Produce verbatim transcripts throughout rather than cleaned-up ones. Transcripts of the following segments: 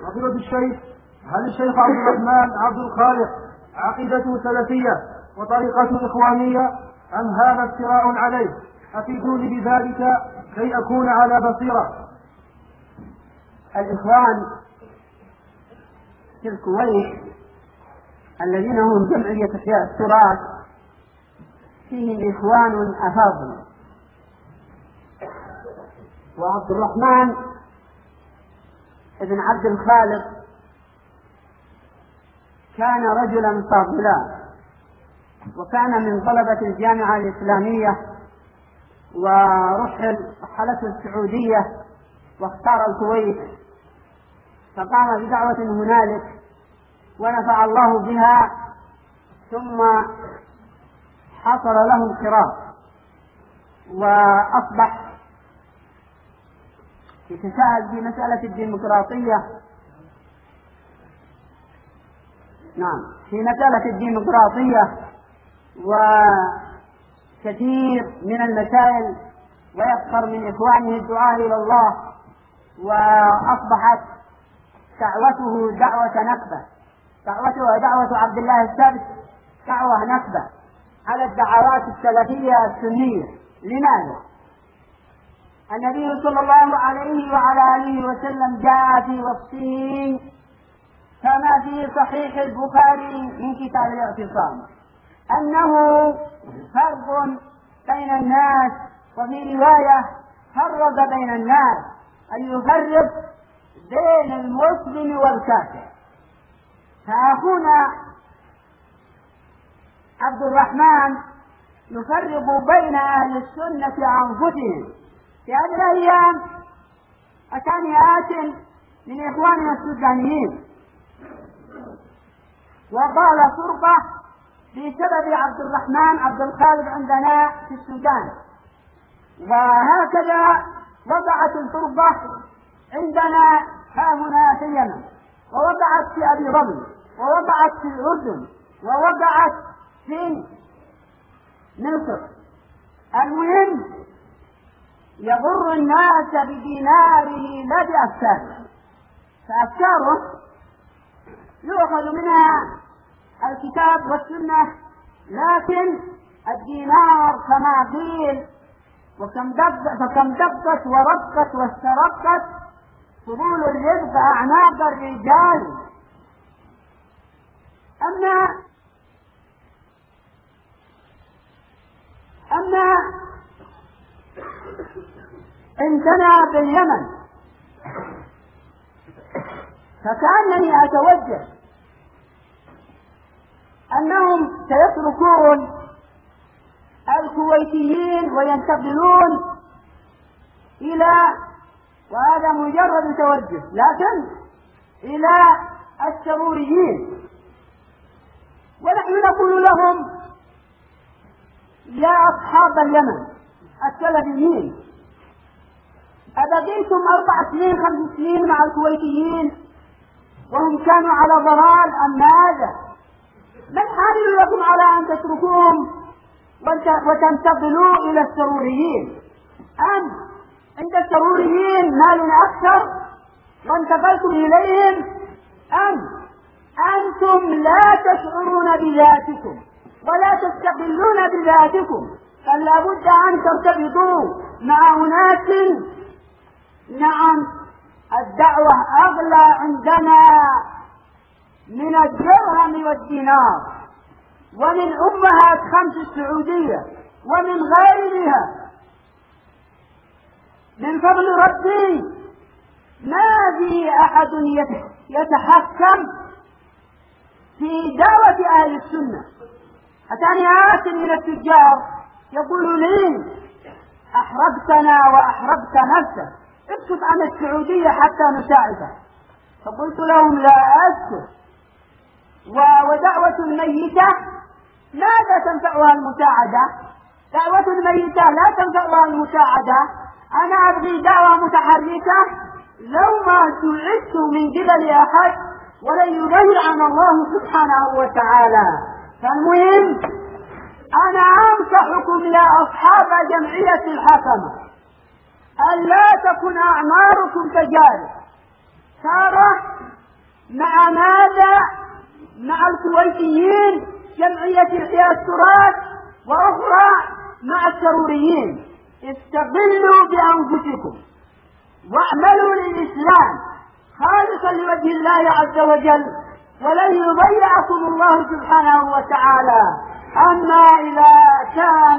فضيلة الشيخ، هل الشيخ عبد الرحمن عبد الخالق عقيدته سلفية وطريقته إخوانية أم هذا افتراء عليه؟ أفيدوني بذلك كي أكون على بصيرة. الإخوان في الكويت الذين هم جمعية إحياء التراث فيهم إخوان أفاضل، وعبد الرحمن ابن عبد الخالق كان رجلا فاضلا، وكان من طلبة الجامعة الإسلامية، ورحل رحلته السعودية واختار الكويت، فقام بدعوة هنالك ونفع الله بها، ثم حصل له انقراض وأصبح يتساءل في مسألة الديمقراطية. نعم، في مسألة الديمقراطية وكثير من المسائل، ويسخر من إخوانه الدعاء إلى الله، وأصبحت دعوته دعوة نكبة، دعوته دعوة عبد الله السبت دعوة نكبة على الدعوات السلفية السنية. لماذا؟ النبي صلى الله عليه وعلى آله وسلم جاء في وصفه كما في صحيح البخاري من كتاب الاعتصام أنه فرق بين الناس، وفي رواية فرق بين الناس، أن يفرق بين المسلم والكافر. فأخونا عبد الرحمن يفرق بين أهل السنة أنفسهم. في هذه الأيام أتاني آت من إخواننا السودانيين وقال فرقة بسبب عبد الرحمن عبد الخالق عندنا في السودان، وهكذا وقعت الفرقة عندنا ها هنا في اليمن، ووقعت في أبي ظبي، ووقعت في الأردن، ووقعت في مصر. المهم يغر الناس بديناره لا بأفكاره، فأفكاره يؤخذ منها الكتاب والسنة، لكن الدينار كما قيل وكم دقت فكم دقت ورقت واسترقت فضول الرزق أعناق الرجال. أما أما عندنا باليمن فكأنني أتوجه أنهم سيتركون الكويتيين وينتقلون إلى، وهذا مجرد توجه، لكن إلى السروريين، ونحن نقول لهم يا أصحاب اليمن السلفيين، أبقيتم أربع سنين خمس سنين مع الكويتيين وهم كانوا على ضلال أم ماذا؟ ما الحامل لكم على أن تتركوهم وتنتقلوا إلى السروريين؟ أم عند السروريين مال أكثر وانتقلتم إليهم؟ أم أنتم لا تشعرون بذاتكم ولا تستقلون بذاتكم، فلا بد أن ترتبطوا مع أناس. نعم، الدعوة أغلى عندنا من الدرهم والدينار، ومن أمهات خمس السعودية ومن غيرها. من فضل ربي ما في أحد يتحكم في دعوة أهل السنة. أتاني آت من التجار يقول لي أحرجتنا وأحرجت نفسك، اسكت عن السعودية حتى نساعدك. فقلت لهم لا أسكت، ودعوة الميتة ماذا تنفعها المساعدة؟ دعوة الميتة لا تنفعها المساعدة. أنا أبغي دعوة متحركة لو ما سعدت من قبل أحد ولن يغير عن الله سبحانه وتعالى. فالمهم أنا أنصحكم يا أصحاب جمعية الحكمة أن لا تكن أعماركم تجارب. تارة مع ماذا؟ مع الكويتيين جمعية إحياء التراث وأخرى مع السروريين. استغلوا بأنفسكم واعملوا للإسلام خالصا لوجه الله عز وجل ولن يضيعكم الله سبحانه وتعالى. أما إذا كان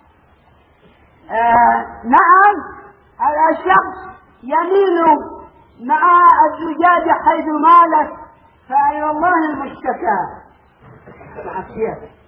آه نعم الشخص يميل مع الزجاج حيث مالت فإلى الله المشتكى. مع الشيخ